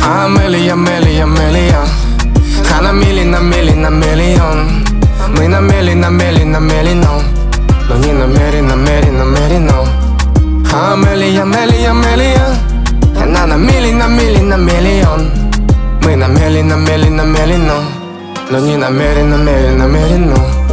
Амелия, Мелия, Мелия. А на мили, на мили, на миллион. Мы на мели, на мели, на мелино. Но не намеренно, намеренно, намеренно. Амелия, Мелия, Мелия. Она на мили, на мили, на миллион. Мы на мели, на мели, на мелино. Но не намеренно, намеренно, намеренно.